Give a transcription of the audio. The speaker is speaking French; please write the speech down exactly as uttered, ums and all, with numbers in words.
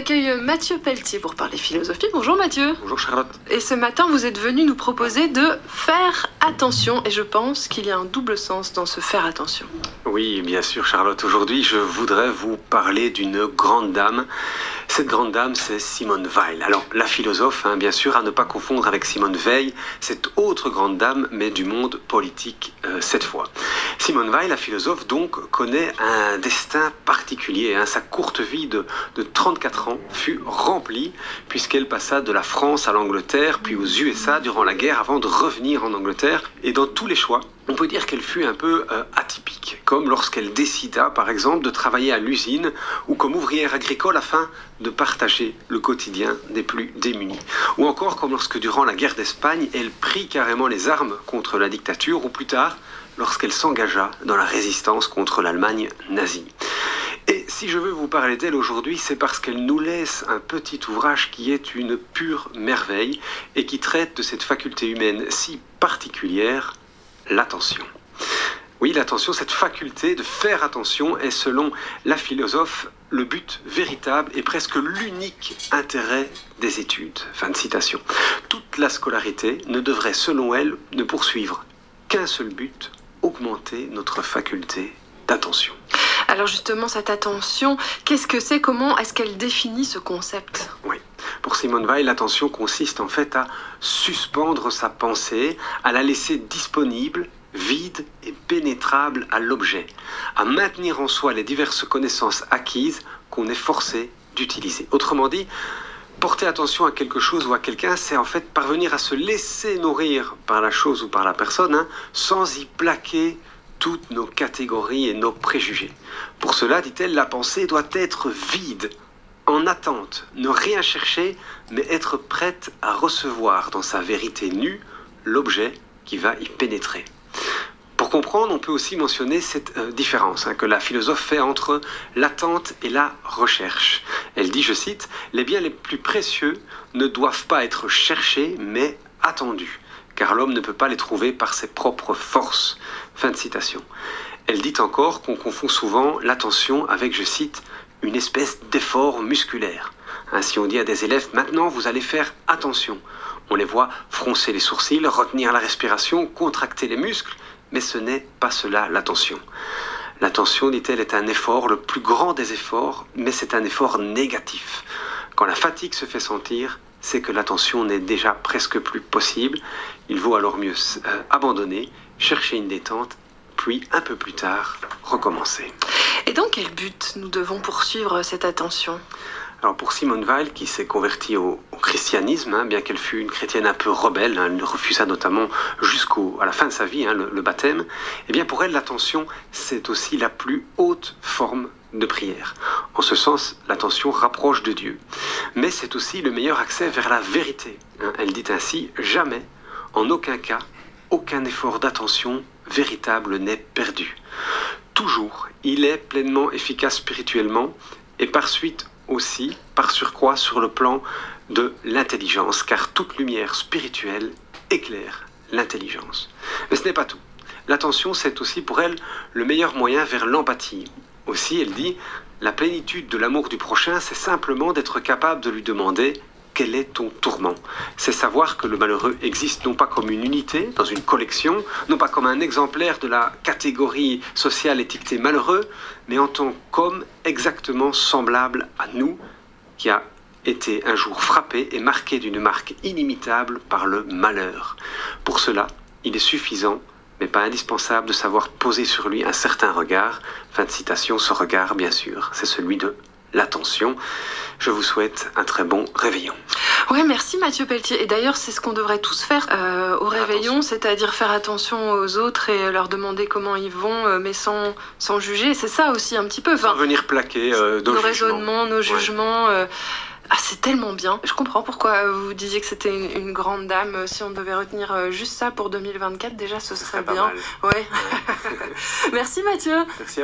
j'accueille Mathieu Pelletier pour parler philosophie. Bonjour Mathieu. Bonjour Charlotte. Et ce matin, vous êtes venu nous proposer de faire attention. Et je pense qu'il y a un double sens dans ce faire attention. Oui, bien sûr Charlotte. Aujourd'hui, je voudrais vous parler d'une grande dame. Cette grande dame, c'est Simone Weil. Alors, la philosophe, hein, bien sûr, à ne pas confondre avec Simone Veil, cette autre grande dame, mais du monde politique euh, cette fois. Simone Weil, la philosophe, donc, connaît un destin particulier. Hein. Sa courte vie de, de trente-quatre ans fut remplie, puisqu'elle passa de la France à l'Angleterre, puis aux U S A durant la guerre, avant de revenir en Angleterre. Et dans tous les choix, on peut dire qu'elle fut un peu euh, atypique, comme lorsqu'elle décida, par exemple, de travailler à l'usine ou comme ouvrière agricole afin de partager le quotidien des plus démunis. Ou encore comme lorsque, durant la guerre d'Espagne, elle prit carrément les armes contre la dictature, ou plus tard, lorsqu'elle s'engagea dans la résistance contre l'Allemagne nazie. Et si je veux vous parler d'elle aujourd'hui, c'est parce qu'elle nous laisse un petit ouvrage qui est une pure merveille et qui traite de cette faculté humaine si particulière, l'attention. Oui, l'attention, cette faculté de faire attention est, selon la philosophe, le but véritable et presque l'unique intérêt des études. Fin de citation. Toute la scolarité ne devrait, selon elle, ne poursuivre qu'un seul but, augmenter notre faculté d'attention. Alors justement, cette attention, qu'est-ce que c'est? Comment est-ce qu'elle définit ce concept? Oui. Pour Simone Weil, l'attention consiste en fait à suspendre sa pensée, à la laisser disponible, vide et pénétrable à l'objet, à maintenir en soi les diverses connaissances acquises qu'on est forcé d'utiliser. Autrement dit, porter attention à quelque chose ou à quelqu'un, c'est en fait parvenir à se laisser nourrir par la chose ou par la personne, hein, sans y plaquer toutes nos catégories et nos préjugés. Pour cela, dit-elle, la pensée doit être vide, en attente, ne rien chercher, mais être prête à recevoir dans sa vérité nue l'objet qui va y pénétrer. Pour comprendre, on peut aussi mentionner cette euh, différence hein, que la philosophe fait entre l'attente et la recherche. Elle dit, je cite, « Les biens les plus précieux ne doivent pas être cherchés, mais attendus, car l'homme ne peut pas les trouver par ses propres forces. » Fin de citation. Elle dit encore qu'on confond souvent l'attention avec, je cite, « une espèce d'effort musculaire ». Ainsi on dit à des élèves, maintenant vous allez faire attention. On les voit froncer les sourcils, retenir la respiration, contracter les muscles, mais ce n'est pas cela l'attention. L'attention, dit-elle, est un effort, le plus grand des efforts, mais c'est un effort négatif. Quand la fatigue se fait sentir, c'est que l'attention n'est déjà presque plus possible. Il vaut alors mieux euh, abandonner, chercher une détente, puis un peu plus tard, recommencer. Et dans quel but nous devons poursuivre cette attention ? Alors pour Simone Weil, qui s'est convertie au, au christianisme, hein, bien qu'elle fût une chrétienne un peu rebelle, hein, elle refusa notamment jusqu'à la fin de sa vie hein, le, le baptême, eh bien pour elle l'attention c'est aussi la plus haute forme de prière. En ce sens, l'attention rapproche de Dieu. Mais c'est aussi le meilleur accès vers la vérité. Hein. Elle dit ainsi, jamais, en aucun cas, aucun effort d'attention véritable n'est perdu. Toujours, il est pleinement efficace spirituellement et par suite aussi, par surcroît, sur le plan de l'intelligence, car toute lumière spirituelle éclaire l'intelligence. Mais ce n'est pas tout. L'attention, c'est aussi pour elle le meilleur moyen vers l'empathie. Aussi, elle dit, la plénitude de l'amour du prochain, c'est simplement d'être capable de lui demander quel est ton tourment. C'est savoir que le malheureux existe non pas comme une unité, dans une collection, non pas comme un exemplaire de la catégorie sociale étiquetée malheureux, mais en tant qu'homme exactement semblable à nous, qui a été un jour frappé et marqué d'une marque inimitable par le malheur. Pour cela, il est suffisant, mais pas indispensable, de savoir poser sur lui un certain regard. Fin de citation, ce regard, bien sûr, c'est celui de l'attention. Je vous souhaite un très bon réveillon. Oui, merci Mathieu Pelletier. Et d'ailleurs, c'est ce qu'on devrait tous faire euh, au réveillon, c'est-à-dire faire attention aux autres et leur demander comment ils vont, euh, mais sans, sans juger. C'est ça aussi un petit peu. Enfin, sans venir plaquer euh, nos, nos jugements. raisonnements, nos jugements. Ouais. Euh, ah, c'est tellement bien. Je comprends pourquoi vous disiez que c'était une, une grande dame. Si on devait retenir juste ça pour deux mille vingt-quatre, déjà, ce serait, ce serait bien. Pas mal. Ouais. Merci Mathieu. Merci à